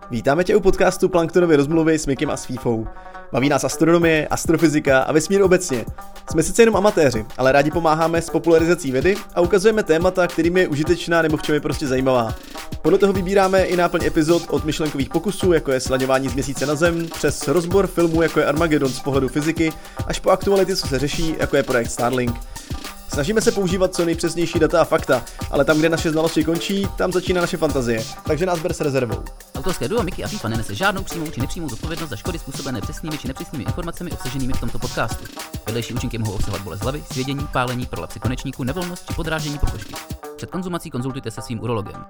Vítáme tě u podcastu Planktonovy rozmluvy s Mikim a s Fífou. Baví nás astronomie, astrofyzika a vesmír obecně. Jsme sice jenom amatéři, ale rádi pomáháme s popularizací vědy a ukazujeme témata, kterým je užitečná nebo v čem je prostě zajímavá. Podle toho vybíráme i náplň epizod od myšlenkových pokusů, jako je slaďování z Měsíce na Zem, přes rozbor filmů, jako je Armageddon z pohledu fyziky, až po aktuality, co se řeší, jako je projekt Starlink. Snažíme se používat co nejpřesnější data a fakta, ale tam, kde naše znalosti končí, tam začíná naše fantazie, takže nás ber s rezervou. Autorské duo Miky a Fífa nenese žádnou přímou či nepřímou zodpovědnost za škody způsobené přesnými či nepřesnými informacemi obsaženými v tomto podcastu. Vedlejší účinky mohou obsahovat bolest hlavy, svědění, pálení, prolapsy konečníku, nevolnost či podráždění pokožky. Před konzumací konzultujte se svým urologem.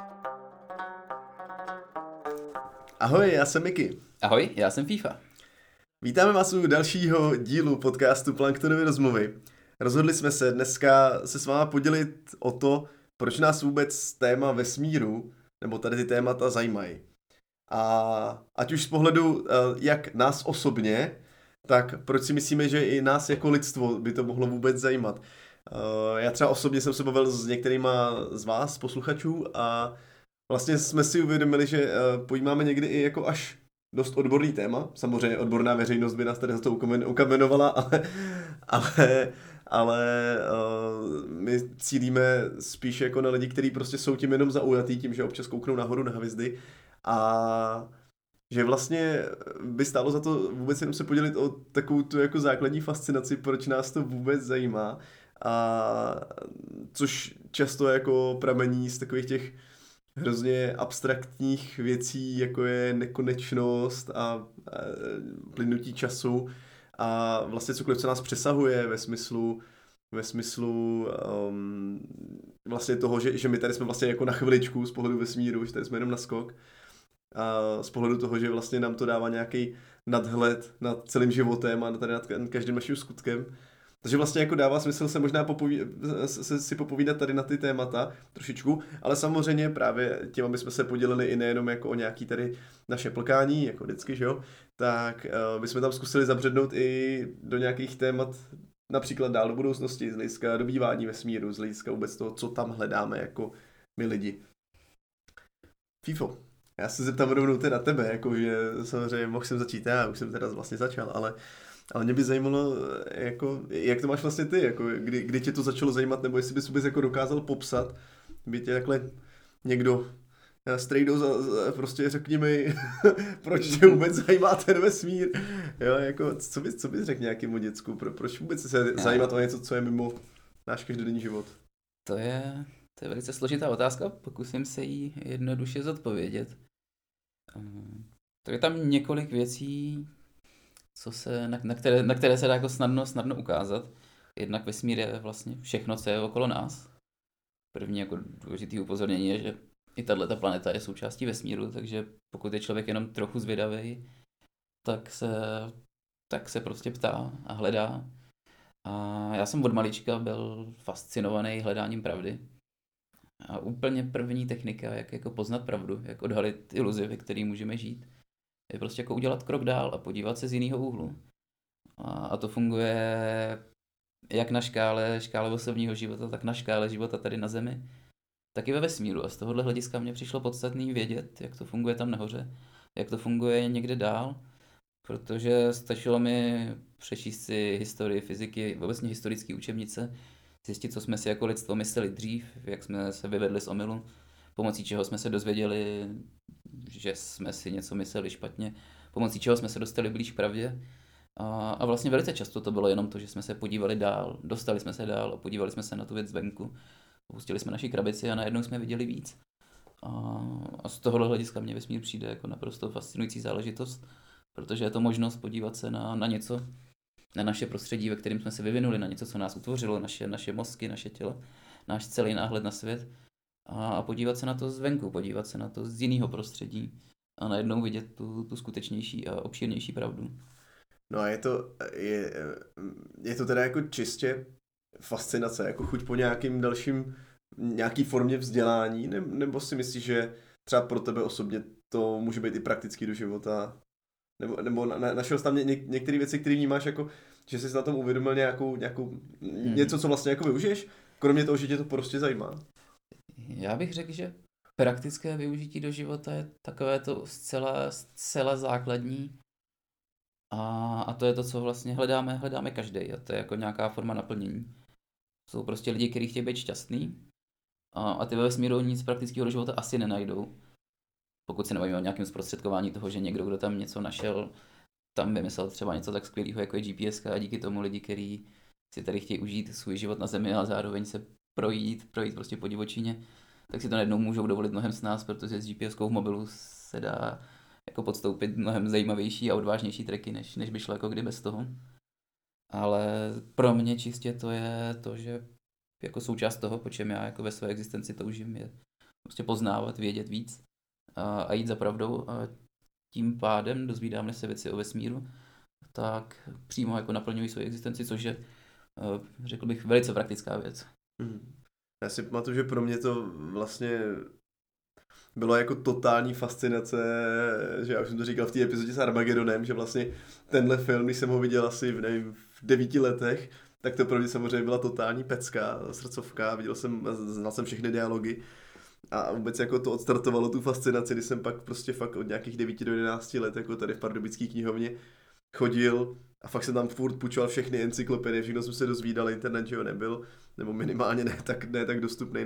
Ahoj, já jsem Miky. Ahoj, já jsem Fífa. Vítáme vás u dalšího dílu podcastu Planktonovy rozmluvy. Rozhodli jsme se dneska se s váma podělit o to, proč nás vůbec téma vesmíru, nebo tady ty témata zajímají. A ať už z pohledu jak nás osobně, tak proč si myslíme, že i nás jako lidstvo by to mohlo vůbec zajímat. Já třeba osobně jsem se bavil s některýma z vás, posluchačů, a vlastně jsme si uvědomili, že pojímáme někdy i jako až dost odborný téma. Samozřejmě odborná veřejnost by nás tady za to ukamenovala, ale my cílíme spíš jako na lidi, kteří prostě jsou tím jenom zaujatý, tím, že občas kouknou nahoru na hvězdy, a že vlastně by stálo za to vůbec jenom se podělit o takovou tu jako základní fascinaci, proč nás to vůbec zajímá, a což často jako pramení z takových těch hrozně abstraktních věcí, jako je nekonečnost a plynutí času a vlastně cokoliv, co nás přesahuje ve smyslu vlastně toho, že my tady jsme vlastně jako na chviličku z pohledu vesmíru, že tady jsme jenom na skok, a z pohledu toho, že vlastně nám to dává nějaký nadhled nad celým životem a tady nad každým naším skutkem. Takže vlastně jako dává smysl se možná si popovídat tady na ty témata trošičku, ale samozřejmě právě tím, aby jsme se podělili i nejenom jako o nějaký tady naše plkání, jako vždycky, že jo, tak bychom tam zkusili zabřednout i do nějakých témat, například dál do budoucnosti, z hlediska dobývání vesmíru, z hlediska vůbec toho, co tam hledáme jako my lidi. Fífo, já se zeptám rovnou teda tebe, jakože samozřejmě mohl jsem začít já, už jsem teda vlastně začal, ale mě by zajímalo, jako, jak to máš vlastně ty, jako, kdy tě to začalo zajímat, nebo jestli bys vůbec jako dokázal popsat, by tě takhle někdo strejdo prostě řekni mi, proč tě vůbec zajímá ten vesmír, jo, jako, co bys řekl nějakému děcku, proč vůbec se zajímat o něco, co je mimo náš každodenní život? To je velice složitá otázka, pokusím se ji jednoduše zodpovědět. To je tam několik věcí, na které se dá jako snadno ukázat. Jednak vesmír je vlastně všechno, co je okolo nás. První jako důležitý upozornění je, že i tato planeta je součástí vesmíru, takže pokud je člověk jenom trochu zvědavý, tak se prostě ptá a hledá. A já jsem od malička byl fascinovaný hledáním pravdy. A úplně první technika, jak jako poznat pravdu, jak odhalit iluzi, ve které můžeme žít, je prostě jako udělat krok dál a podívat se z jiného úhlu. A to funguje jak na škále osobního života, tak na škále života tady na Zemi, tak i ve vesmíru. A z tohohle hlediska mě přišlo podstatný vědět, jak to funguje tam nahoře, jak to funguje někde dál, protože stačilo mi přečíst si historii fyziky, obecně historické učebnice, zjistit, co jsme si jako lidstvo mysleli dřív, jak jsme se vyvedli z omylu, pomocí čeho jsme se dozvěděli, že jsme si něco mysleli špatně, pomocí čeho jsme se dostali blíž k pravdě. A vlastně velice často to bylo jenom to, že jsme se podívali dál, dostali jsme se dál a podívali jsme se na tu věc zvenku. Pustili jsme naši krabici a najednou jsme viděli víc. A z tohohle hlediska mě vesmír přijde jako naprosto fascinující záležitost, protože je to možnost podívat se na něco, na naše prostředí, ve kterém jsme se vyvinuli, na něco, co nás utvořilo, naše mozky, naše tělo, náš celý náhled na svět, a podívat se na to zvenku, podívat se na to z jiného prostředí a najednou vidět tu skutečnější a obšírnější pravdu. No a je to teda jako čistě fascinace, jako chuť po nějaký formě vzdělání, nebo si myslíš, že třeba pro tebe osobně to může být i praktický do života? Nebo našel jsi tam některé věci, které vnímáš jako, že jsi na tom uvědomil něco, co vlastně jako využiješ, kromě toho, že tě to prostě zajímá? Já bych řekl, že Praktické využití do života je takové to zcela základní a to je to, co vlastně hledáme každý a to je jako nějaká forma naplnění. Jsou prostě lidi, kteří chtějí být šťastný a ty ve vesmíru nic praktického do života asi nenajdou. Pokud se nebavíme o nějakém zprostředkování toho, že někdo, kdo tam něco našel, tam vymyslel třeba něco tak skvělého, jako je GPS a díky tomu lidi, kteří si tady chtějí užít svůj život na Zemi a zároveň se projít prostě po divočině, tak si to najednou můžou dovolit mnohem s nás, protože s GPS-kou v mobilu se dá jako podstoupit mnohem zajímavější a odvážnější treky, než by šlo jako kdy bez toho. Ale pro mě čistě to je to, že jako součást toho, po čem já jako ve své existenci toužím, je prostě poznávat, vědět víc a jít za pravdou a tím pádem dozvídáme se věci o vesmíru, tak přímo jako naplňují svoji existenci, což je, řekl bych, velice praktická věc. Já si pamatuju, že pro mě to vlastně bylo jako totální fascinace, že já už jsem to říkal v té epizodě s Armagedonem, že vlastně tenhle film, když jsem ho viděl asi v 9 letech, tak to pro mě samozřejmě byla totální pecka, srdcovka, znal jsem všechny dialogy a vůbec jako to odstartovalo tu fascinaci, když jsem pak prostě fakt od nějakých 9 do 11 let jako tady v Pardubické knihovně chodil a fakt jsem tam furt půjčoval všechny encyklopedie, všechno jsem se dozvídal, internet, že jo, nebyl, nebo minimálně ne tak dostupný,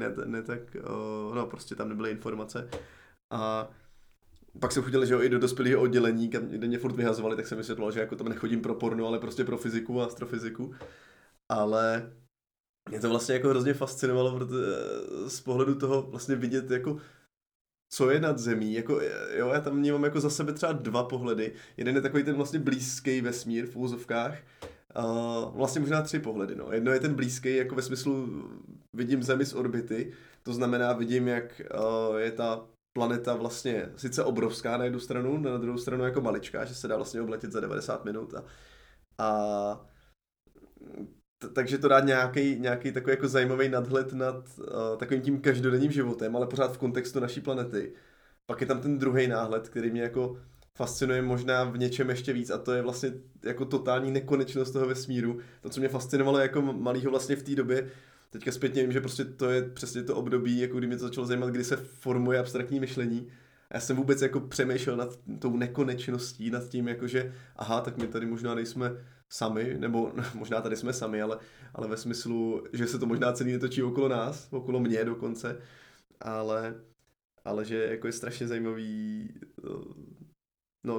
no prostě tam nebyly informace. A pak jsem chodil, že jo, i do dospělého oddělení, kde mě furt vyhazovali, tak jsem vysvětloval, že jako tam nechodím pro porno, ale prostě pro fyziku a astrofyziku. Ale mě to vlastně jako hrozně fascinovalo, protože z pohledu toho vlastně vidět jako co je nad zemí, jako jo, já tam mám jako za sebe třeba 2 pohledy. Jeden je takový ten vlastně blízký vesmír v úzovkách, vlastně možná 3 pohledy, no. Jedno je ten blízký, jako ve smyslu vidím Zemi z orbity, to znamená vidím, jak je ta planeta vlastně sice obrovská na jednu stranu, na druhou stranu jako maličká, že se dá vlastně obletět za 90 minut takže to dá nějaký takový jako zajímavý nadhled nad takovým tím každodenním životem, ale pořád v kontextu naší planety. Pak je tam ten druhý náhled, který mě jako fascinuje možná v něčem ještě víc a to je vlastně jako totální nekonečnost toho vesmíru. To, co mě fascinovalo jako malýho vlastně v té době, teďka zpětně vím, že prostě to je přesně to období, jako kdy mě to začalo zajímat, kdy se formuje abstraktní myšlení. A já jsem vůbec jako přemýšlel nad tou nekonečností, nad tím jakože aha, tak my tady možná nejsme sami, nebo možná tady jsme sami, ale ve smyslu, že se to možná celý netočí okolo nás, okolo mě dokonce, ale že jako je strašně zajímavý, no,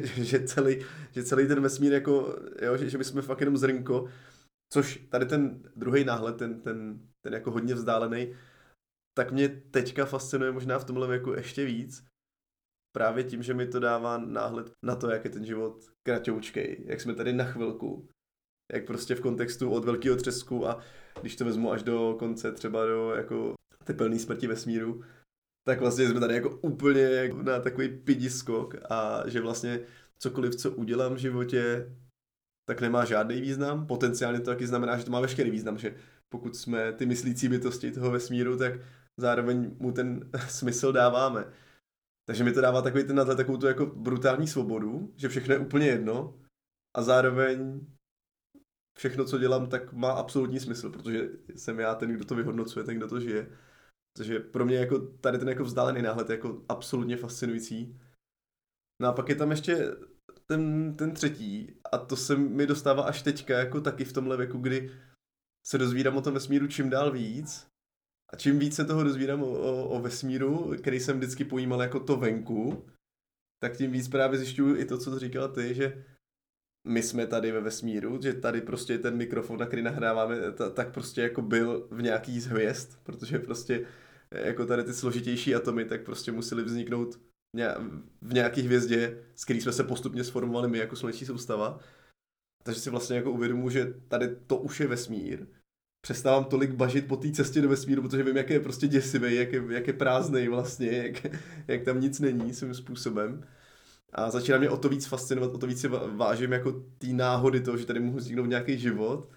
že celý ten vesmír jako, jo, že my jsme fakt jenom zrnko, což tady ten druhý náhled, ten jako hodně vzdálený, tak mě teďka fascinuje možná v tomhle věku ještě víc, právě tím, že mi to dává náhled na to, jak je ten život kratoučkej, jak jsme tady na chvilku, jak prostě v kontextu od velkého třesku a když to vezmu až do konce, třeba do jako tepelný smrti vesmíru, tak vlastně jsme tady jako úplně na takový pidiskok a že vlastně cokoliv, co udělám v životě, tak nemá žádný význam. Potenciálně to taky znamená, že to má veškerý význam, že pokud jsme ty myslící bytosti toho vesmíru, tak zároveň mu ten smysl dáváme. Takže mi to dává takový ten nadhled, takovou tu jako brutální svobodu, že všechno je úplně jedno a zároveň všechno, co dělám, tak má absolutní smysl, protože jsem já ten, kdo to vyhodnocuje, ten, kdo to žije. Takže pro mě jako tady ten jako vzdálený náhled je jako absolutně fascinující. No a pak je tam ještě ten třetí a to se mi dostává až teďka jako taky v tomhle věku, kdy se dozvídám o tom vesmíru čím dál víc a čím víc se toho dozvídám o vesmíru, který jsem vždycky pojímal jako to venku, tak tím víc právě zjišťuju i to, co říkala ty, že my jsme tady ve vesmíru, že tady prostě ten mikrofon, na který nahráváme, tak prostě jako byl v nějaký z hvězd, protože prostě jako tady ty složitější atomy, tak prostě museli vzniknout v nějaké hvězdě, z kterých jsme se postupně sformovali my jako sluneční soustava. Takže si vlastně jako uvědomuji, že tady to už je vesmír. Přestávám tolik bažit po té cestě do vesmíru, protože vím, jak je prostě děsivý, jak je prázdnej vlastně, jak tam nic není svým způsobem. A začíná mě o to víc fascinovat, o to víc si vážím jako té náhody toho, že tady mohu vzniknout nějaký život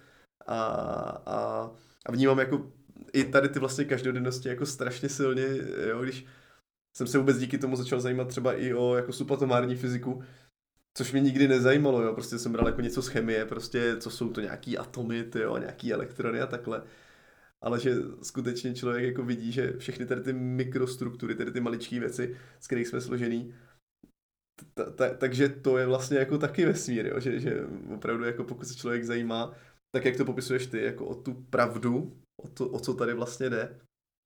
a vnímám jako i tady ty vlastně každodennosti jako strašně silně, jo, když jsem se vůbec díky tomu začal zajímat třeba i o jako subatomární fyziku, což mě nikdy nezajímalo, jo, prostě jsem bral jako něco z chemie, prostě co jsou to nějaký atomy, tyjo, nějaký elektrony a takhle. ale že skutečně člověk jako vidí, že všechny tady ty mikrostruktury, tady ty maličké věci, z kterých jsme složený, takže to je vlastně jako taky vesmír, jo? Že opravdu jako pokud se člověk zajímá, tak jak to popisuješ ty, jako o tu pravdu, o co tady vlastně jde,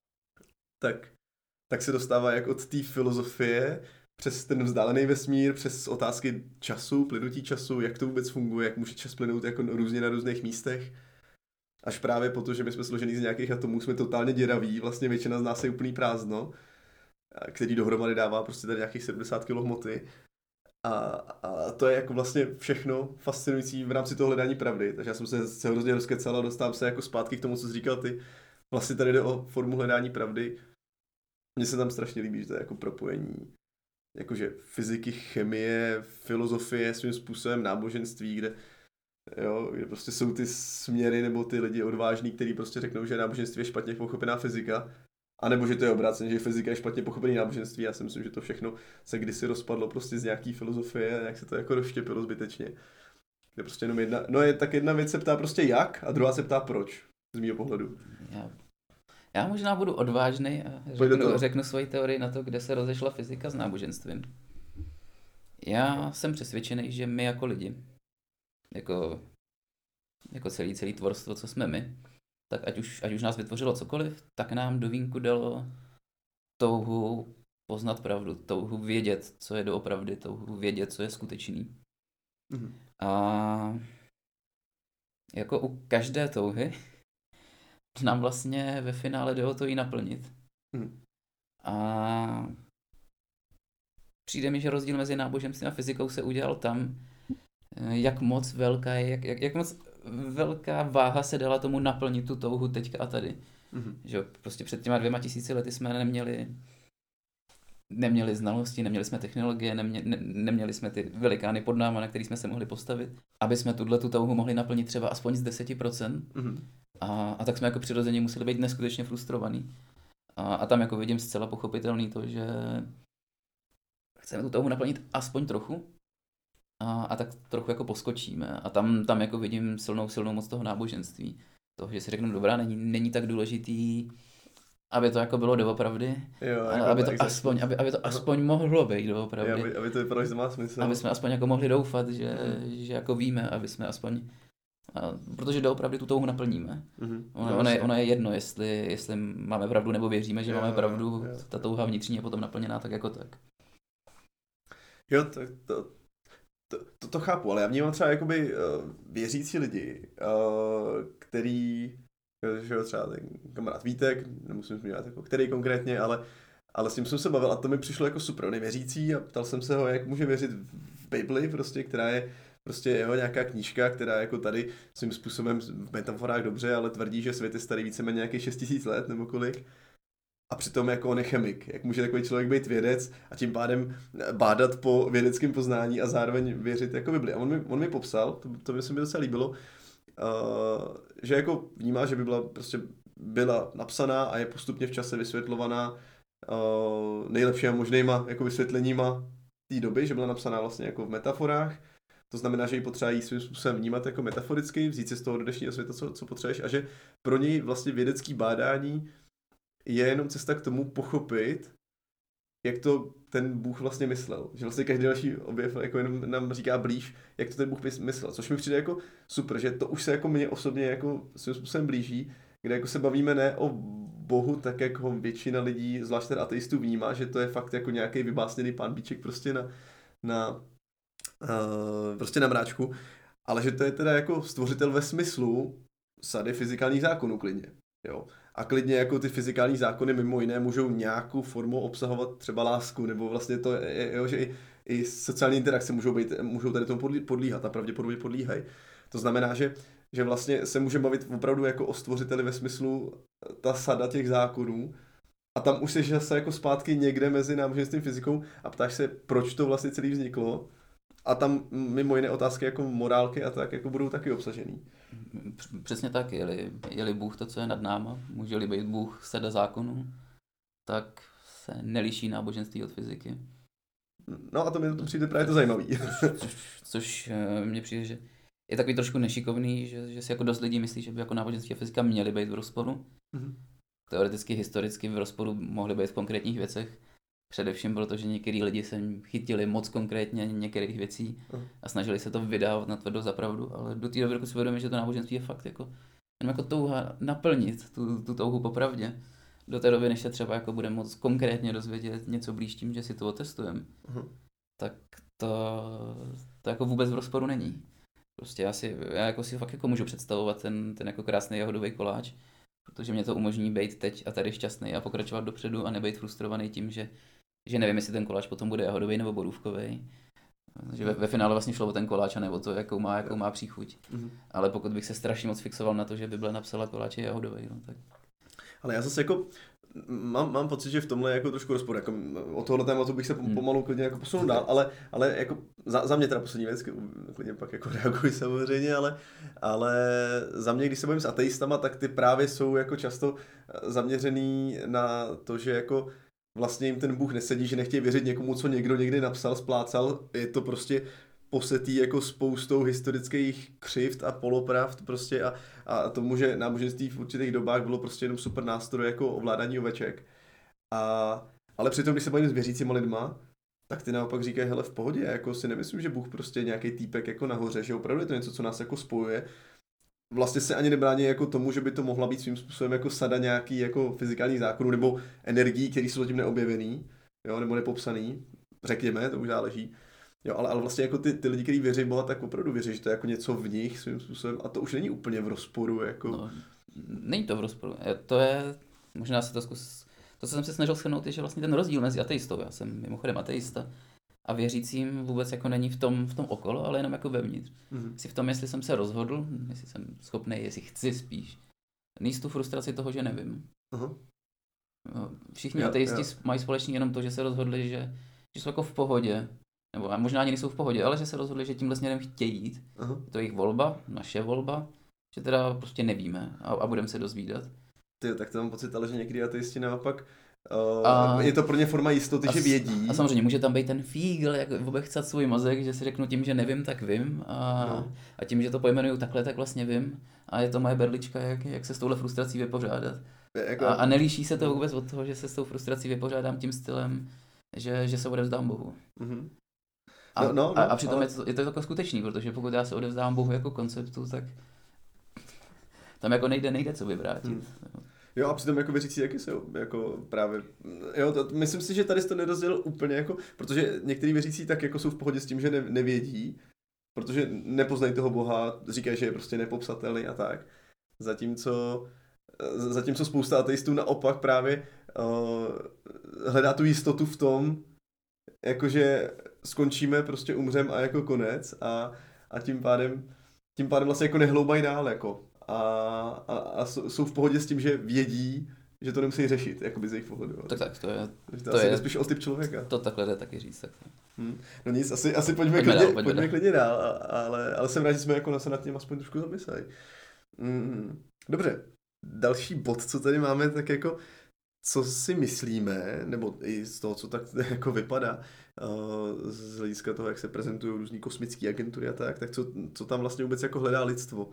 tak se dostává jako od té filozofie přes ten vzdálený vesmír, přes otázky času, plynutí času, jak to vůbec funguje, jak může čas plynout jako různě na různých místech. Až právě proto, že my jsme složený z nějakých atomů, jsme totálně děraví, vlastně většina z nás je úplný prázdno, který dohromady dává prostě tady nějakých 70 kg hmoty. A to je jako vlastně všechno fascinující v rámci toho hledání pravdy. Takže já jsem se hrozně rozkecal a dostávám se jako zpátky k tomu, co jsi říkal ty. Vlastně tady jde o formu hledání pravdy. Mně se tam strašně líbí, že to je jako propojení jakože fyziky, chemie, filozofie, svým způsobem náboženství, kde prostě jsou ty směry nebo ty lidi odvážní, kteří prostě řeknou, že náboženství je špatně pochopená fyzika, anebo že to je obráceně, že fyzika je špatně pochopený náboženství. Já si myslím, že to všechno se kdysi rozpadlo prostě z nějaký filozofie a nějak se to jako rozštěpilo zbytečně. Kde prostě jenom jedna věc se ptá prostě jak a druhá se ptá proč, z mýho pohledu. Já možná budu odvážný a řeknu svoji teorii na to, kde se rozešla fyzika s náboženstvím. Já jsem přesvědčený, že my jako lidi, jako celý tvorstvo, co jsme my, tak ať už nás vytvořilo cokoliv, tak nám do vínku dalo touhu poznat pravdu, touhu vědět, co je doopravdy, touhu vědět, co je skutečný. Mm-hmm. A jako u každé touhy nám vlastně ve finále jde o to ji naplnit. Mm. A přijde mi, že rozdíl mezi náboženstvím a fyzikou se udělal tam, jak moc velká je, jak moc velká váha se dala tomu naplnit tu touhu teďka a tady. Mm-hmm. Že prostě před těma 2000 lety jsme neměli znalosti, neměli jsme technologie, neměli jsme ty velikány pod náma, na který jsme se mohli postavit, aby jsme tu touhu mohli naplnit třeba aspoň z 10%. Mm-hmm. A tak jsme jako přirozeně museli být neskutečně frustrovaný. A tam jako vidím zcela pochopitelný to, že chceme tu touhu naplnit aspoň trochu a tak trochu jako poskočíme. A tam jako vidím silnou moc toho náboženství. Toho, že si řeknu, dobrá, není tak důležitý, aby to jako bylo doopravdy, ale aby to aspoň mohlo být doopravdy. Aby to vypadalo, že to má smysl. Aby jsme aspoň jako mohli doufat, že jako víme, aby jsme aspoň... protože doopravdy tu touhu naplníme. Mm-hmm. Ono je jedno, jestli máme pravdu nebo věříme, že máme pravdu, ta touha vnitřní je potom naplněná tak jako tak. Jo, to chápu, ale já vnímám třeba jakoby věřící lidi, který, že třeba ten kamarád Vítek, nemusím zmiňovat jako který konkrétně, ale s tím jsem se bavil a to mi přišlo jako super, on je věřící a ptal jsem se ho, jak může věřit v Bibli, prostě, která je prostě jeho nějaká knížka, která jako tady svým způsobem v metaforách dobře, ale tvrdí, že svět je starý víceméně nějakých 6000 let nebo kolik. A přitom jako on je chemik. Jak může takový člověk být vědec a tím pádem bádat po vědeckém poznání a zároveň věřit jako Bibli. A on mi popsal, to mi se mi docela líbilo, že jako vnímá, že Bibla prostě byla napsaná a je postupně v čase vysvětlovaná nejlepšíma možnýma jako vysvětleníma té doby, že byla napsaná vlastně jako v metaforách. To znamená, že ji potřeba jí svým způsobem vnímat jako metaforicky, vzít si z toho do dnešního světa, co potřebuješ, a že pro něj vlastně vědecký bádání je jenom cesta k tomu pochopit, jak to ten Bůh vlastně myslel. Že vlastně každý další objev jako jenom nám říká blíž, jak to ten Bůh myslel. Což mi přijde jako super, že to už se jako mně osobně jako svým způsobem blíží, kde jako se bavíme ne o Bohu, tak jak ho většina lidí, zvlášť ten ateistů, vnímá, že to je fakt jako nějaký vybásněný pán Bíček prostě prostě na mráčku, ale že to je teda jako stvořitel ve smyslu sady fyzikálních zákonů klidně, jo. A klidně jako ty fyzikální zákony mimo jiné můžou nějakou formou obsahovat třeba lásku, nebo vlastně to jo, že i sociální interakce můžou tady tomu podlíhat a pravděpodobně podlíhají. To znamená, že vlastně se může bavit opravdu jako o stvořiteli ve smyslu ta sada těch zákonů. A tam už jsi zase jako zpátky někde mezi náboženstvím a fyzikou a ptáš se, proč to vlastně celý vzniklo. A tam mimo jiné otázky jako morálky a tak jako budou taky obsažený. Přesně tak, je-li Bůh to, co je nad náma, může-li být Bůh sada zákonů, tak se neliší náboženství od fyziky. No a to mi to přijde právě to zajímavý. Což mně přijde, že je takový trošku nešikovný, že si jako dost lidí myslí, že by jako náboženství a fyzika měly být v rozporu. Teoreticky, historicky v rozporu mohly být v konkrétních věcech. Především protože některý lidi se chytili moc konkrétně některých věcí a snažili se to vydávat natvrdo za pravdu, ale do té doby, dokud si uvědomí, že to náboženství je fakt jako, jenom jako touha naplnit tu touhu po pravdě. Do té doby, než se třeba jako bude moc konkrétně dozvědět něco blíž tím, že si to otestujeme, tak to jako vůbec v rozporu není. Prostě já jako si fakt jako můžu představovat ten jako krásný jahodový koláč, protože mě to umožní být teď a tady šťastný a pokračovat dopředu a nebejt frustrovaný tím, že nevím, jestli ten koláč potom bude jahodový nebo borůvkový. Že ve finále vlastně šlo o ten koláč a nebo to, jakou má příchuť. Ale pokud bych se strašně moc fixoval na to, že Bible napsala koláč je jahodový, no tak. Ale já zase jako mám pocit, že v tomhle je jako trošku rozpor. Jako od tohohle tématu bych se pomalu klidně jako posunul dál, ale jako za mě teda poslední věc, klidně pak jako reaguji samozřejmě, ale za mě, když se bavím s ateistama, tak ty právě jsou jako často zaměřený na to, že jako vlastně jim ten Bůh nesedí, že nechtějí věřit někomu, co někdo někdy napsal, splácal. Je to prostě posetý jako spoustou historických křivd a polopravd prostě a tomu, že náboženství v určitých dobách bylo prostě jenom super nástroj jako ovládání oveček. Ale přitom, když se bavím s věřícíma lidma, tak ty naopak říkají, hele, v pohodě, jako si nemyslím, že Bůh prostě je nějaký týpek jako nahoře, že opravdu je to něco, co nás jako spojuje. Vlastně se ani nebrání jako tomu, že by to mohla být svým způsobem jako sada nějaký jako fyzikální zákonů nebo energií, které jsou zatím neobjevený, jo, nebo nepopsaný, řekněme, to už záleží. Jo, ale vlastně jako ty lidi, kteří věří v Boha, tak opravdu věří, že to je jako něco v nich svým způsobem a to už není úplně v rozporu. Jako. No, není to v rozporu. To je, možná se to zkus. To, co jsem se snažil shrnout, je, že vlastně ten rozdíl mezi ateistou, já jsem mimochodem ateista, a věřícím vůbec jako není v tom okolo, ale jenom jako vevnitř. Si v tom, jestli jsem se rozhodl, jestli jsem schopný, jestli chci spíš. Nést tu frustraci toho, že nevím. Všichni ateisti mají společně jenom to, že se rozhodli, že jsou jako v pohodě, nebo možná ani nejsou v pohodě, ale že se rozhodli, že tímhle směrem chtějí jít. To je jejich volba, naše volba, že teda prostě nevíme a budeme se dozvídat. Tak to mám pocit, ale že někdy ateisti naopak je to pro ně forma jistoty, že vědí. A samozřejmě může tam být ten fígl, jak obechcat svůj mozek, že si řeknu tím, že nevím, tak vím a tím, že to pojmenuju takhle, tak vlastně vím a je to moje berlička, jak se s touhle frustrací vypořádat. A nelíší se to vůbec od toho, že se s tou frustrací vypořádám tím stylem, že se odevzdám Bohu. A přitom je to jako skutečný, protože pokud já se odevzdám Bohu jako konceptu, tak tam jako nejde co vyvrátit. Jo, a přitom jako věřící taky jsou jako právě, jo, myslím si, že tady jsi to nerozdělil úplně jako, protože některý věřící tak jako jsou v pohodě s tím, že nevědí, protože nepoznají toho Boha, říkají, že je prostě nepopsatelný a tak. Zatímco spousta ateistů naopak právě hledá tu jistotu v tom, jakože skončíme, prostě umřem a jako konec a tím pádem vlastně jako nehloubají dál jako. A jsou v pohodě s tím, že vědí, že to nemusí řešit, jakoby z jejich pohledu. Tak to je... To je spíš o typ člověka. To takhle jde taky říct. Tak. No nic, asi pojďme klidně dál, ale jsem rád, že jsme jako se nad tím aspoň trošku zamysleli. Dobře, další bod, co tady máme, tak jako co si myslíme, nebo i z toho, co tak jako vypadá, z hlediska toho, jak se prezentují různý kosmické agentury a tak co tam vlastně vůbec jako hledá lidstvo.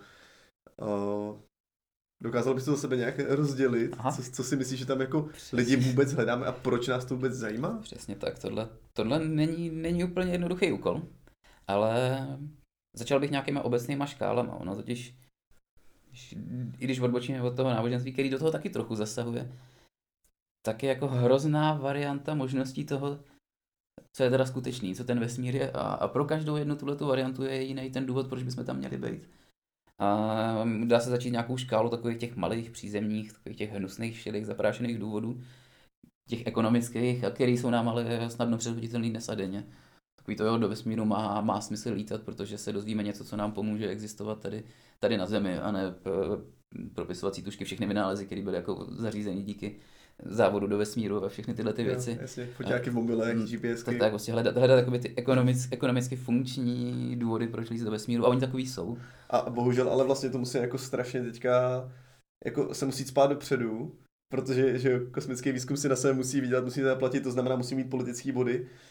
Dokázal bys to za sebe nějak rozdělit? Co si myslíš, že tam jako lidi vůbec hledáme a proč nás to vůbec zajímá? Přesně tak, tohle není úplně jednoduchý úkol, ale začal bych nějakýma obecnýma škálama, ono totiž, i když odbočíme od toho náboženství, který do toho taky trochu zasahuje, tak je jako hrozná varianta možností toho, co je teda skutečný, co ten vesmír je a pro každou jednu tuhletu variantu je jiný ten důvod, proč bychom tam měli být. A dá se začít nějakou škálu takových těch malých přízemních, takových těch hnusných, šedých, zaprášených důvodů, těch ekonomických, a který jsou nám ale snadno předhoditelný dnes a denně. Takový to do vesmíru má smysl lítat, protože se dozvíme něco, co nám pomůže existovat tady na Zemi, a ne propisovací tušky, všechny vynálezy, které byly jako zařízeny díky závodu do vesmíru a všechny tyhle ty věci. Jasně, foťáky v mobilech, GPSky. Tak vlastně hledat takové ty ekonomicky funkční důvody, proč lízt do vesmíru, a oni takový jsou. A bohužel, ale vlastně to musí jako strašně teďka, jako se musí spát dopředu, protože že kosmický výzkum si na sebe musí vydělat, musí zaplatit, to znamená musí mít politický body.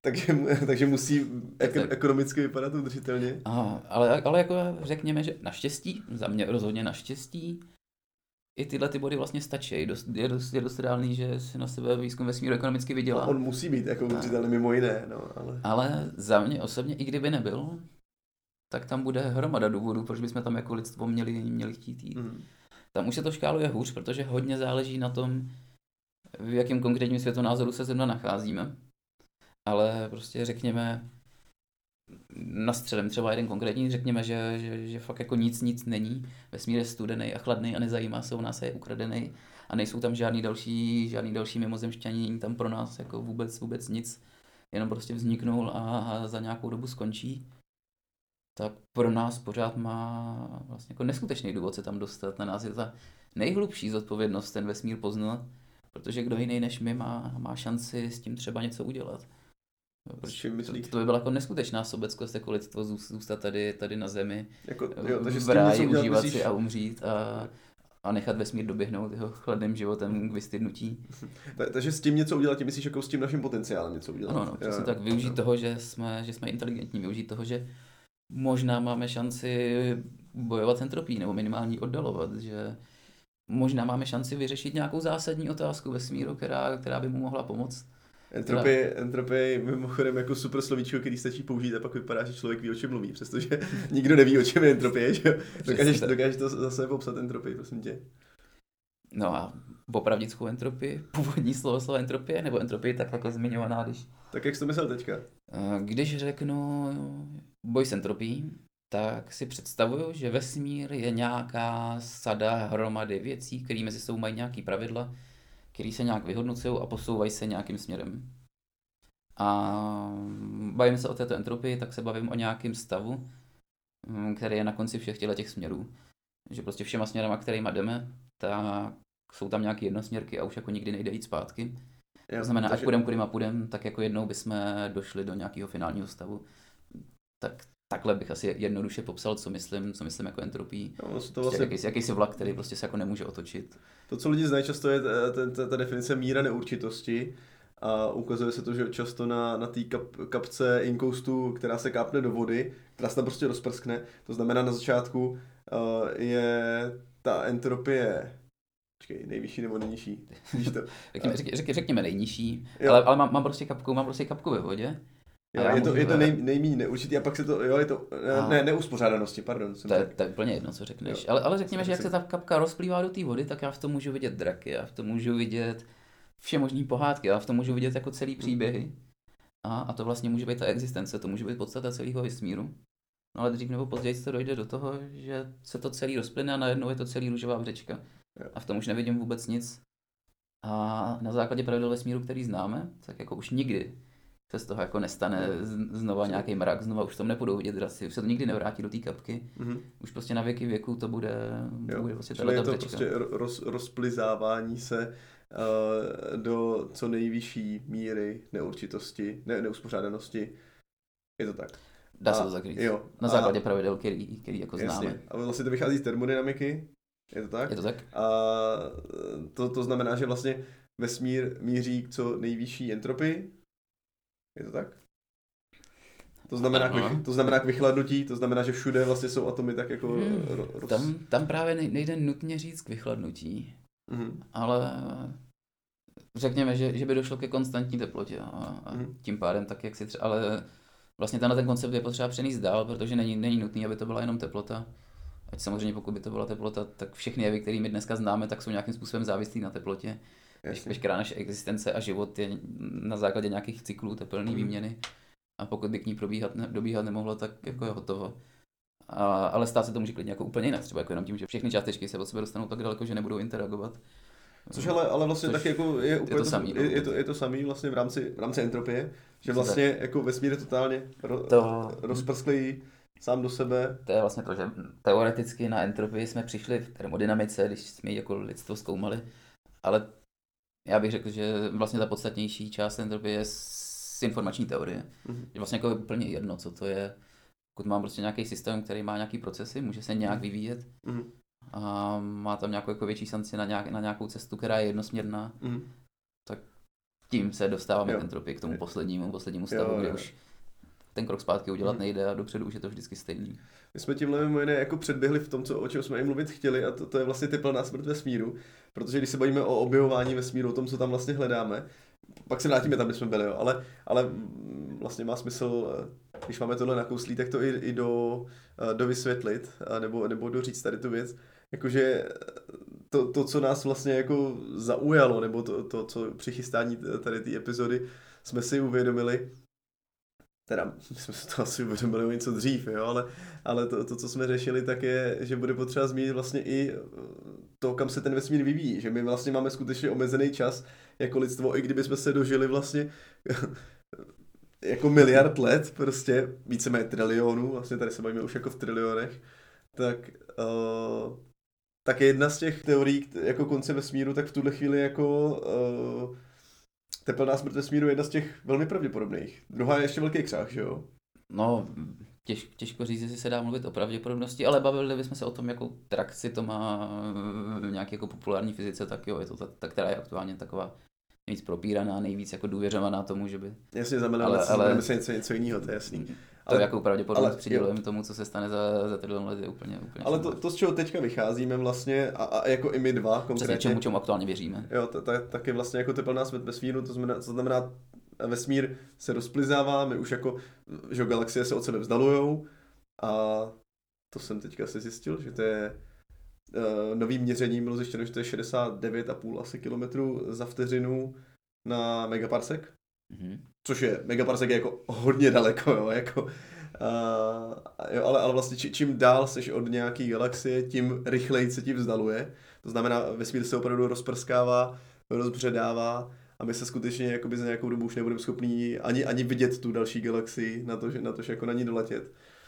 takže musí ekonomicky vypadat udržitelně. Ale jako řekněme, že naštěstí, za mě rozhodně naštěstí, i tyhle ty body vlastně stačí. Je dost reálný, že si na sebe výzkum vesmíru ekonomicky vydělá. No, on musí být jako udržitelný mimo jiné. No, ale za mě osobně, i kdyby nebyl, tak tam bude hromada důvodů, proč bychom tam jako lidstvo měli chtít jít. Tam už se to škáluje hůř, protože hodně záleží na tom, v jakém konkrétním světonázoru se zrovna nacházíme. Ale prostě řekněme, nastřelím třeba jeden konkrétní, řekněme, že fakt jako nic není, vesmír je studený a chladný a nezajímá se o nás a je ukradený a nejsou tam žádný další mimozemšťani, není tam pro nás jako vůbec nic, jenom prostě vzniknul a za nějakou dobu skončí, tak pro nás pořád má vlastně jako neskutečný důvod se tam dostat. Na nás je ta nejhlubší zodpovědnost ten vesmír poznat, protože kdo jiný než my má šanci s tím třeba něco udělat. To by byla jako neskutečná sobeckost jako lidstvo zůstat tady na Zemi, v ráji, užívat si a umřít a nechat vesmír doběhnout jeho chladným životem k vystydnutí. Takže s tím něco udělat, tím myslíš jako s tím naším potenciálem něco udělat. Ano, přesně tak, využít toho, že jsme inteligentní, využít toho, že možná máme šanci bojovat s entropií nebo minimálně oddalovat, že možná máme šanci vyřešit nějakou zásadní otázku vesmíru, která by mu mohla pomoct. Entropie mimochodem jako super slovíčko, který stačí použít a pak vypadá, že člověk ví, o čem mluví, přestože nikdo neví, o čem je entropie, že? Dokážeš to zase popsat entropii, prosím tě. No a opravdickou entropii, původní slovo entropie, nebo entropie tak jako zmiňovaná, když... Tak jak jsi to myslel teďka? Když řeknu boj s entropií, tak si představuju, že vesmír je nějaká sada hromady věcí, které mezi sebou mají nějaký pravidla, který se nějak vyhodnocují a posouvají se nějakým směrem. A bavím se o této entropii, tak se bavím o nějakém stavu, který je na konci všech těch směrů. Že prostě všema směrama, kterýma jdeme, tak jsou tam nějaké jednosměrky a už jako nikdy nejde jít zpátky. To znamená, ať půjdeme, kudyma půjdeme, tak jako jednou bychom došli do nějakého finálního stavu. Tak takhle bych asi jednoduše popsal, co myslím jako entropii. No, to vlastně... jakýsi vlak, který prostě se jako nemůže otočit. To, co lidi znají často, je ta definice míra neurčitosti a ukazuje se to, že často na té kapce inkoustu, která se kápne do vody, která se tam prostě rozprskne, to znamená na začátku je ta entropie nejvyšší nebo nejnižší. Řekněme nejnižší, ale mám prostě kapku ve vodě. Jo, je to nejméně neurčitý a pak se to, je to, neuspořádanosti, pardon. To je úplně jedno, co řekneš. Ale řekněme, že jak se ta kapka rozplývá do té vody, tak já v tom můžu vidět draky, já v tom můžu vidět všemožný pohádky, já v tom můžu vidět jako celý příběhy. A to vlastně může být ta existence, to může být podstata celého vesmíru. No ale dřív nebo později se to dojde do toho, že se to celý rozplyne a najednou je to celý růžová vřečka. A v tom už nevidím vůbec nic. A na základě pravidel vesmíru, který známe, tak jako už nikdy se z toho jako nestane znova nějaký mrak, znova už v tom nebudou vidět draci, už se to nikdy nevrátí do té kapky. Už prostě na věky věku to bude prostě tato vřečka. Prostě rozplizávání se do co nejvyšší míry neurčitosti, neuspořádanosti. Je to tak. Dá se to tak říct. Na základě pravidel, který jako známe. Jasně. A vlastně to vychází z termodynamiky. Je to tak? Je to tak. A to znamená, že vlastně vesmír míří k co nejvyšší entropii. Je to tak? To znamená k vychladnutí, to znamená, že všude vlastně jsou atomy tak jako... Tam právě nejde nutně říct k vychladnutí, ale řekněme, že by došlo ke konstantní teplotě a tím pádem tak, jak si třeba... Ale vlastně ten koncept je potřeba přenést dál, protože není nutný, aby to byla jenom teplota. Ať samozřejmě pokud by to byla teplota, tak všechny jevy, které my dneska známe, tak jsou nějakým způsobem závislí na teplotě. Veškerá naše existence a život je na základě nějakých cyklů tepelné výměny. A pokud by k ní dobíhat nemohlo, tak jako je hotovo. Ale stát se to může klidně jako úplně jinak, třeba jako jenom tím, že všechny částečky se od sebe dostanou tak daleko, že nebudou interagovat. Což ale vlastně tak jako je úplně je to samý vlastně v rámci entropie, že vlastně jako vesmír je totálně rozprsklý sám do sebe. To je vlastně to, že teoreticky na entropii jsme přišli v termodynamice, když jsme ji jako lidstvo zkoumali, ale já bych řekl, že vlastně ta podstatnější část entropie je z informační teorie. Je vlastně jako úplně jedno, co to je. Pokud mám prostě nějaký systém, který má nějaký procesy, může se nějak vyvíjet a má tam nějakou jako větší šanci na nějakou cestu, která je jednosměrná, tak tím se dostáváme Jo. k entropii, k tomu poslednímu stavu, kde už ten krok zpátky udělat nejde a dopředu už je to vždycky stejný. My jsme tímhle mimo jiné jako předběhli v tom, o čem jsme jim mluvit chtěli, a to je vlastně tepelná smrt vesmíru, protože když se bavíme o objevování vesmíru, o tom, co tam vlastně hledáme, pak se vrátíme tam, kde jsme byli, jo. Ale vlastně má smysl, když máme tohle nakouslí, tak to i dovysvětlit, nebo doříct tady tu věc, jakože to, co nás vlastně jako zaujalo, nebo to co při chystání tady té epizody jsme si uvědomili, teda my jsme se to asi uvědomili o něco dřív, jo, ale to, co jsme řešili, tak je, že bude potřeba zmínit vlastně i to, kam se ten vesmír vyvíjí, že my vlastně máme skutečně omezený čas jako lidstvo, i kdyby jsme se dožili vlastně jako miliard let, prostě víceméně trilionů, vlastně tady se bavíme už jako v trilionech, tak je jedna z těch teorií jako konce vesmíru, tak v tuhle chvíli jako tepelná smrt vesmíru je jedna z těch velmi pravděpodobných. Druhá je ještě velký křách, že jo? No, těžko říct, jestli se dá mluvit o pravděpodobnosti, ale bavili bychom se o tom, jakou trakci to má v nějaké jako populární fyzice, tak jo, je to ta, která je aktuálně taková nejvíc propíraná, nejvíc jako důvěřovaná tomu, že by... Jasně, za milion let budeme se něco jiného, to je jasný. To, jakou pravděpodobnost přidělujeme tomu, co se stane za trilion let, je úplně ale to, z čeho teďka vycházíme vlastně, a jako i my dva konkrétně... Přesně čemu aktuálně věříme. Jo, tak je vlastně jako tepelná smrt vesmíru, to znamená vesmír se rozplizává, my už jako, že galaxie se od sebe vzdalujou, a to jsem teďka si zjistil, že to je novým měřením bylo zjištěno, že to je 69,5 asi kilometrů za vteřinu na megaparsek. Mm-hmm. Což je, megaparsek je jako hodně daleko, jo, jako, jo, ale vlastně čím dál seš od nějaký galaxie, tím rychleji se ti vzdaluje. To znamená, vesmír se opravdu rozprskává, rozbředává a my se skutečně jakoby za nějakou dobu už nebudeme schopní ani vidět tu další galaxii, na to, že jako na ní doletět.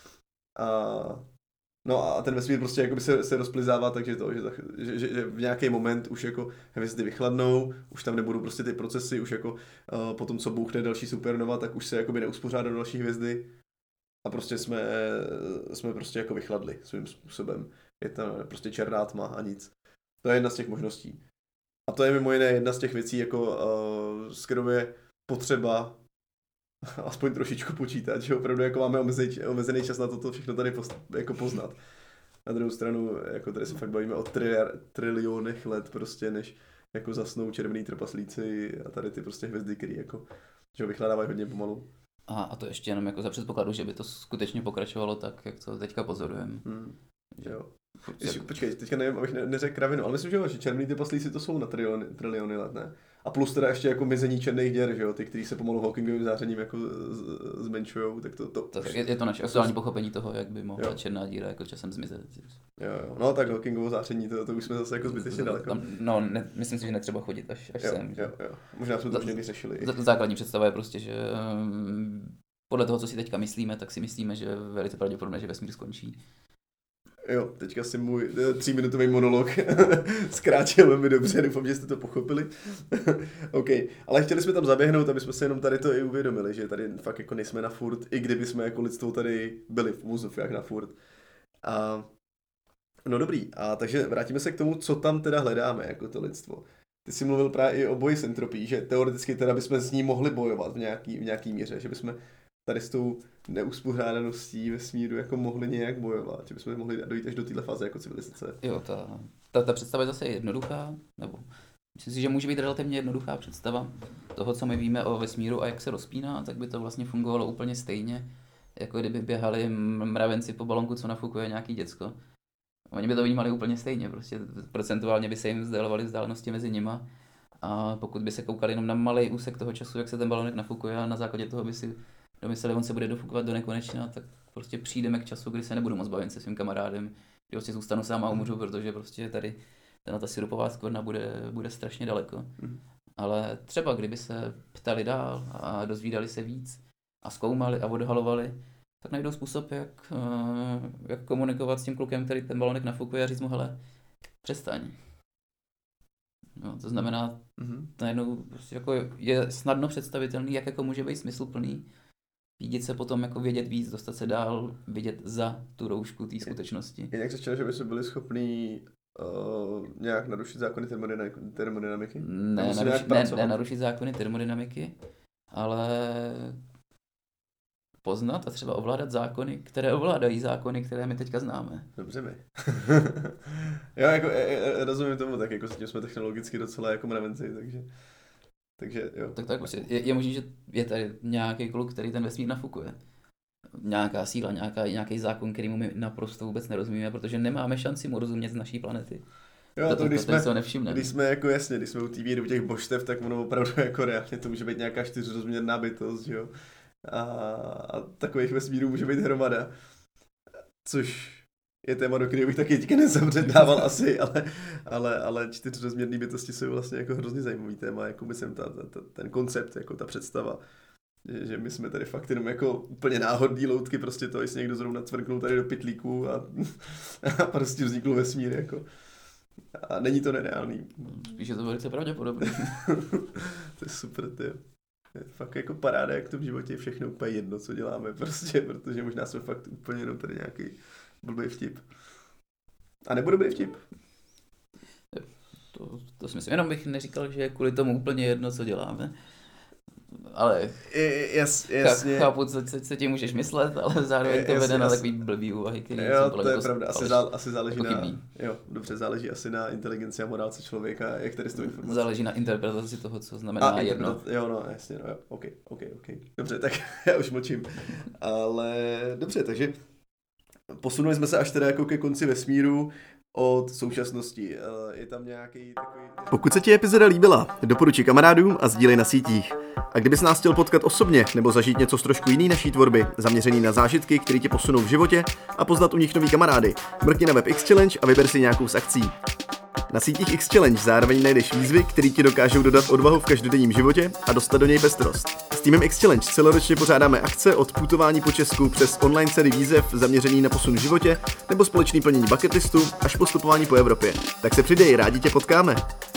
No a ten vesmír prostě jakoby se rozplizává, takže že v nějaký moment už jako hvězdy vychladnou, už tam nebudou prostě ty procesy, už jako po tom, co bouchne další supernova, tak už se jakoby neuspořádá do další hvězdy a prostě jsme prostě jako vychladli svým způsobem. Je to prostě černá tma a nic. To je jedna z těch možností. A to je mimo jiné jedna z těch věcí, jako s kterou je potřeba aspoň trošičku počítat, že opravdu jako máme omezený čas na to všechno tady jako poznat. Na druhou stranu, jako tady se fakt bavíme o trilionech let prostě, než jako zasnou červený trpaslíci a tady ty prostě hvězdy, který jako, že vychladávají hodně pomalu. A to ještě jenom jako za předpokladu, že by to skutečně pokračovalo tak, jak to teďka pozorujeme. Jo. Počkej, teďka nevím, abych neřekl kravinu, ale myslím, že červený trpaslíci to jsou na triliony let, ne? A plus teda ještě jako mizení černých děr, že jo, ty, kteří se pomalu Hawkingovým zářením jako zmenšujou, tak to je to naše aktuální pochopení toho, jak by mohla černá díra jako časem zmizet. Jo. No tak Hawkingovo záření, to už jsme zase jako zbytečně daleko. Myslím si, že netřeba chodit až sem. Jo. Možná jsme to už někdy řešili. Základní představa je prostě, že podle toho, co si teďka myslíme, tak si myslíme, že je velice pravděpodobné, že vesmír skončí. Jo, teďka si můj 3minutový monolog zkrátil velmi dobře, doufám, že jste to pochopili. OK, ale chtěli jsme tam zaběhnout, aby jsme se jenom tady to i uvědomili, že tady fakt jako nejsme na furt, i kdyby jsme jako lidstvo tady byli v úzovkách na furt. No dobrý, a takže vrátíme se k tomu, co tam teda hledáme jako to lidstvo. Ty jsi mluvil právě i o boji s entropií, že teoreticky teda bychom s ní mohli bojovat v nějaký míře, že bychom tady s tou neuspořádaností vesmíru jako mohli nějak bojovat, že bychom mohli dojít až do téhle fáze jako civilizace. Jo, ta představa je zase jednoduchá, nebo myslím si, že může být relativně jednoduchá představa toho, co my víme o vesmíru a jak se rozpíná, tak by to vlastně fungovalo úplně stejně, jako kdyby běhali mravenci po balonku, co nafukuje nějaký děcko. Oni by to vnímali úplně stejně, prostě procentuálně by se jim vzdálovaly vzdálenosti mezi nima a pokud by se koukali jenom na malý úsek toho času, jak se ten balonek nafukuje a na základě toho by si domysleli, on se bude dofukovat do nekonečna, tak prostě přijdeme k času, kdy se nebudu moc bavit se svým kamarádem, kdy prostě zůstanu sám a umřu, protože prostě tady ta sirupová skvrna bude strašně daleko. Ale třeba kdyby se ptali dál a dozvídali se víc a zkoumali a odhalovali, tak najdou způsob, jak komunikovat s tím klukem, který ten balonek nafukuje a říct mu, hele, přestaň. No, to znamená, najednou prostě jako je snadno představitelný, jak jako může být smysluplný vidět se potom jako vědět víc, dostat se dál, vidět za tu roušku té skutečnosti. Jak se čeká, že by se byli schopní nějak narušit zákony termodynamiky? Ne, narušit zákony termodynamiky, ale poznat a třeba ovládat zákony, které ovládají zákony, které my teďka známe. Dobře mi. Jo, jako rozumím tomu, tak jako s tím jsme technologicky docela jako mravenci, takže jo. Tak prostě je možný, že je tady nějaký kluk, který ten vesmír nafukuje. Nějaká síla, nějaký zákon, kterýmu my naprosto vůbec nerozumíme, protože nemáme šanci mu rozumět z naší planety. Jo, to když jsme u TV do těch božstev, tak ono opravdu jako reálně to může být nějaká 4rozměrná bytost, jo. A takových vesmírů může být hromada. Což je téma, do kterého bych taky teďka nezabředával asi, ale 4rozměrné bytosti jsou vlastně jako hrozně zajímavý téma, jako myslím ten koncept, jako ta představa. Že my jsme tady fakt jenom jako úplně náhodný loutky, prostě to, jestli někdo zrovna cvrknul tady do pytlíku a prostě vznikl vesmír, jako. A není to nereálný. Spíš je to velice pravděpodobné. To je super, ty. Je fakt jako paráda, jak to v životě je všechno úplně jedno, co děláme, prostě, protože možná jsme fakt úplně jenom tady nějaký blbý vtip. A nebo dobrý vtip. To si myslím, jenom bych neříkal, že je kvůli tomu úplně jedno, co děláme. Ale jasně. Chápu, co se tím můžeš myslet, ale zároveň to vede na takový blbý úvahy, který jo, to je pravda, asi záleží jako na, jo, dobře, záleží asi na inteligenci a morálce člověka, jak tady s tou informací. Záleží na interpretaci toho, co znamená jedno. Jo, no, jasně, no, jo, ok. Dobře, tak já už mlčím. Ale dobře, takže posunuli jsme se až teda jako ke konci vesmíru od současnosti. Je tam nějaký takový... Pokud se ti epizoda líbila, doporučuji kamarádům a sdílej na sítích. A kdybys nás chtěl potkat osobně nebo zažít něco z trošku jiný naší tvorby, zaměřený na zážitky, které tě posunou v životě a poznat u nich nový kamarády, mrkni na web X-Challenge a vyber si nějakou z akcí. Na sítích X-Challenge zároveň najdeš výzvy, které ti dokážou dodat odvahu v každodenním životě a dostat do něj pestrost. S týmem X-Challenge celoročně pořádáme akce od putování po Česku přes online sérii výzev zaměřený na posun v životě nebo společný plnění bucket listu až postupování po Evropě. Tak se přidej, rádi tě potkáme.